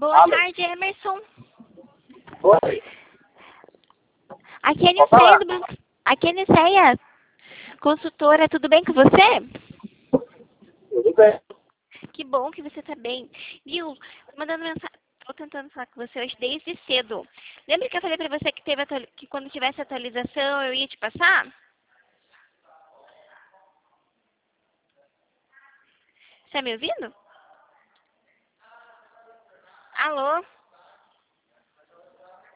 Boa tarde, Emerson. Oi. Aqui é a Niceia do banco. Aqui é a Niceia, consultora. Tudo bem com você? Tudo bem. Que bom que você está bem. Viu? Tô mandando mensagem. Estou tentando falar com você hoje desde cedo. Lembra que eu falei para você que, que quando tivesse atualização eu ia te passar? Você está me ouvindo? Alô?